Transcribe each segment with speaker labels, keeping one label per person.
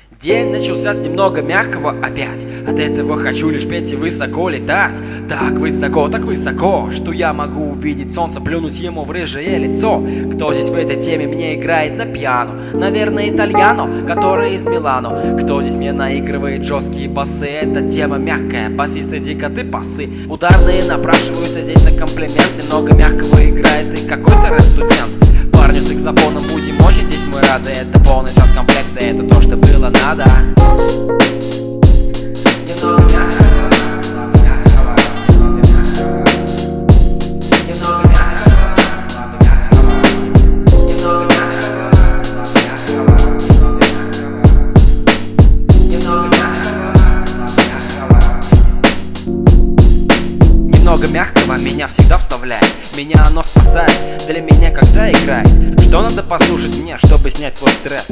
Speaker 1: День начался с немного мягкого опять. От этого хочу лишь петь и высоко летать. Так высоко, что я могу увидеть солнце, плюнуть ему в рыжее лицо. Кто здесь в этой теме мне играет на пиано? Наверное, Итальяно, который из Милано. Кто здесь мне наигрывает жесткие басы? Эта тема мягкая, басисты дико ты пасы. Ударные напрашиваются здесь на комплимент. Немного мягкого играет и какой-то рэп-студент. Парню с саксофоном будем очень здесь мы рады. Это полный час комплекта, это то, что было надо. Немного мягкого, немного мягкого, немного мягкого, немного мягкого, немного мягкого. Немного мягкого меня всегда вставляет, меня оно спасает, для меня когда играет. Что надо послушать мне, чтобы снять свой стресс?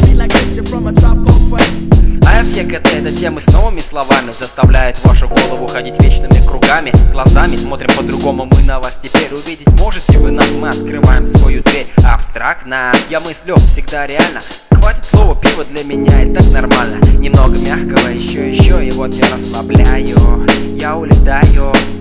Speaker 1: А эффект этой темы с новыми словами заставляет вашу голову ходить вечными кругами. Глазами смотрим по-другому мы на вас теперь. Увидеть можете вы нас, мы открываем свою дверь. Абстрактно, я мыслю всегда реально. Хватит слова пива, для меня и так нормально. Немного мягкого, еще, и вот я расслабляю. Я улетаю.